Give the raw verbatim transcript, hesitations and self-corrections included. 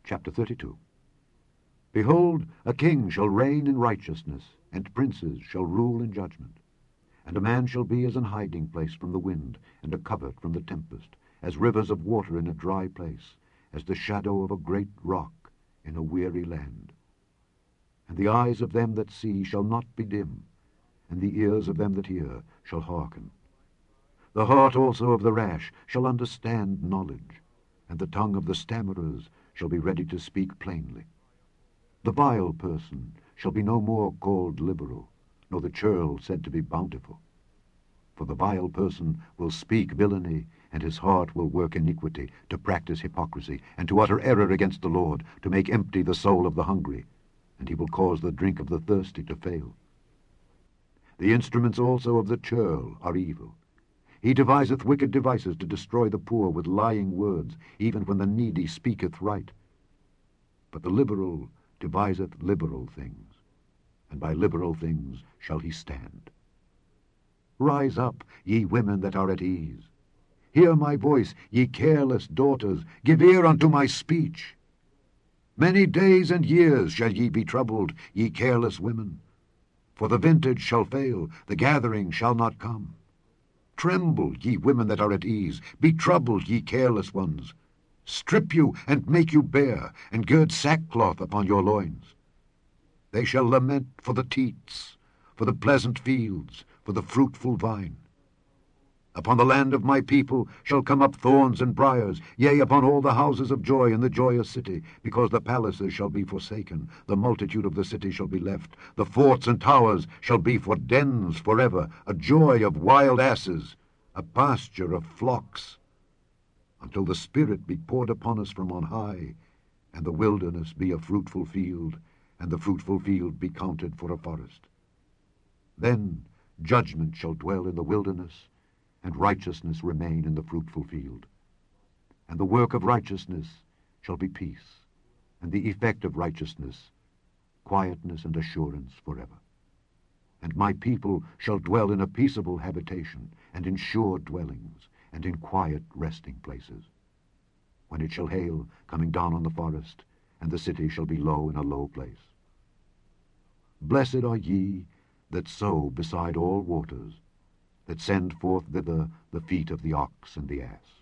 Chapter thirty-two. Behold, a king shall reign in righteousness, and princes shall rule in judgment. And a man shall be as an hiding place from the wind, and a covert from the tempest, as rivers of water in a dry place, as the shadow of a great rock in a weary land. And the eyes of them that see shall not be dim, and the ears of them that hear shall hearken. The heart also of the rash shall understand knowledge, and the tongue of the stammerers shall be ready to speak plainly. The vile person shall be no more called liberal, nor the churl said to be bountiful. For the vile person will speak villainy, and his heart will work iniquity, to practice hypocrisy, and to utter error against the Lord, to make empty the soul of the hungry, and he will cause the drink of the thirsty to fail. The instruments also of the churl are evil. He deviseth wicked devices to destroy the poor with lying words, even when the needy speaketh right. But the liberal deviseth liberal things, and by liberal things shall he stand. Rise up, ye women that are at ease. Hear my voice, ye careless daughters, give ear unto my speech. Many days and years shall ye be troubled, ye careless women. For the vintage shall fail, the gathering shall not come. Tremble, ye women that are at ease, be troubled, ye careless ones. Strip you, and make you bare, and gird sackcloth upon your loins. They shall lament for the teats, for the pleasant fields, for the fruitful vine. Upon the land of my people shall come up thorns and briars, yea, upon all the houses of joy in the joyous city, because the palaces shall be forsaken, the multitude of the city shall be left, the forts and towers shall be for dens forever, a joy of wild asses, a pasture of flocks, until the Spirit be poured upon us from on high, and the wilderness be a fruitful field, and the fruitful field be counted for a forest. Then judgment shall dwell in the wilderness, and righteousness remain in the fruitful field. And the work of righteousness shall be peace, and the effect of righteousness quietness and assurance forever. And my people shall dwell in a peaceable habitation, and in sure dwellings, and in quiet resting places. When it shall hail, coming down on the forest, and the city shall be low in a low place. Blessed are ye that sow beside all waters, that send forth thither the feet of the ox and the ass.